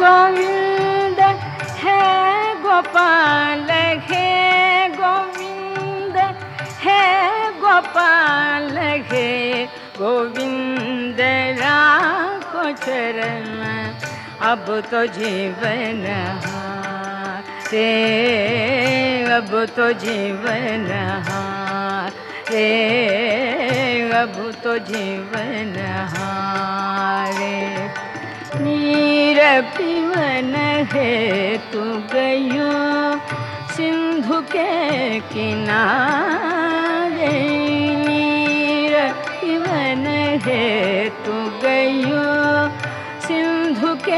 गोविंद है गोपाल है गोविंद है गोपाल है गोविंद राखो चरण अब तो जीवन हारे अब तो जीवन हारे अब तो जीवन हारे नीर पीवन है तू गयो सिंधु के किनारे नीर पीवन है तू गयो सिंधु के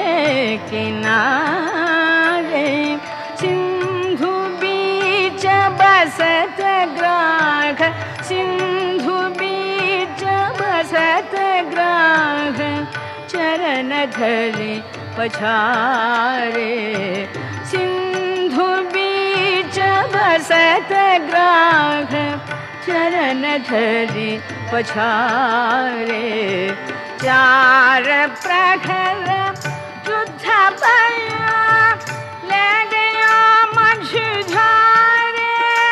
किनारे सिंधु बीच बसत ग्राघ सिंधु बीच बसत ग्राघ चरण धरि पछारे सिंधु बीच बसत ग्राघ चरण धरि पछारे चार प्रहर युद्ध भया ले गया मझधारे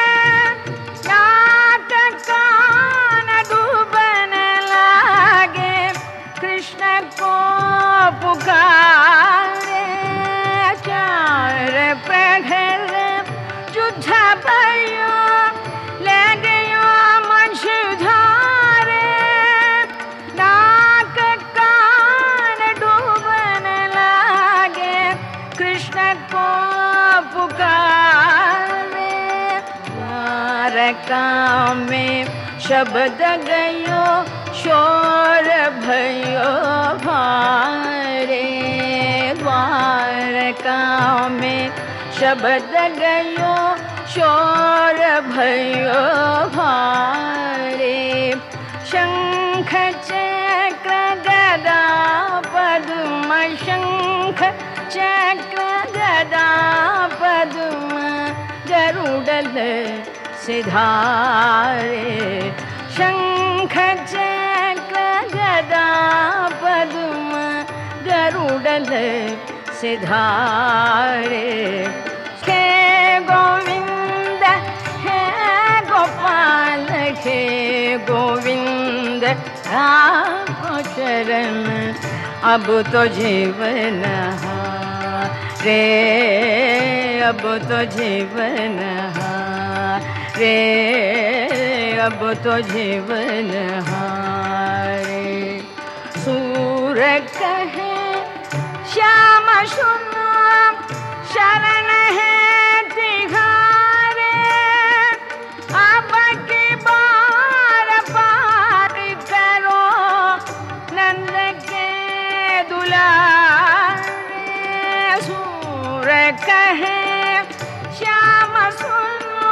नाट कान डूबन लागे कृष्ण को पुकारे चार प्रहर युद्ध भया ले गया मझधारे नाक कान डूबन लागे कृष्ण को पुकारे द्वारका में शब्द गयो शोर भयो भारे द्वारका में शब्द गयो शोर भयो भारे शंख चक्र गदा पद्म शंख चक्र गदा पद्म गरुडल सिधारे शंख चक्र गदा पद्म गरुडल सिधारे हे गोविंद हे गोपाल हे गोविंद राखो चरण अब तो जीवन रे अब तो जीवन रे अब तो जीवन हारे सूर कहे श्याम सुनो शरण है तिहारे अब की बार पार करो नंद के दुलारे सूर कहे श्याम सुनो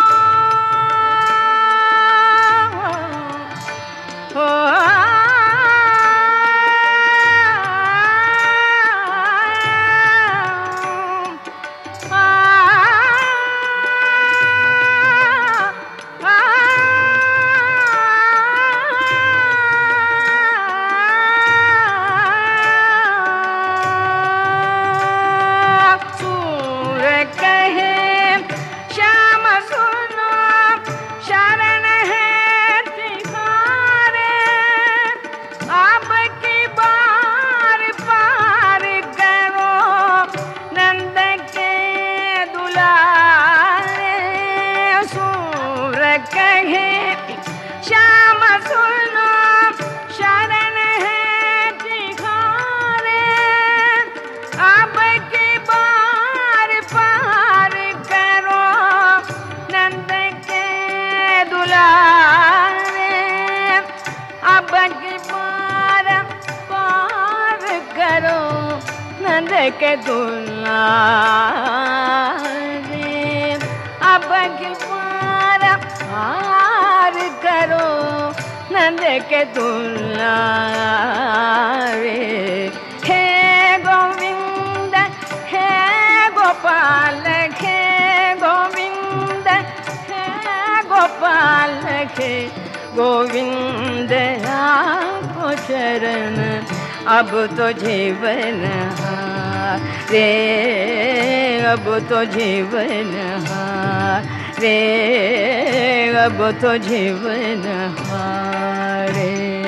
के दुलारे अब की बार पार करो नंद के दुलारे हे गोविंद हे गोपाल हे गोविंद हे गोपाल हे गोविंद राखो चरण अब तो जीवन रे, अब तो जीवन हारे, अब तो जीवन हारे।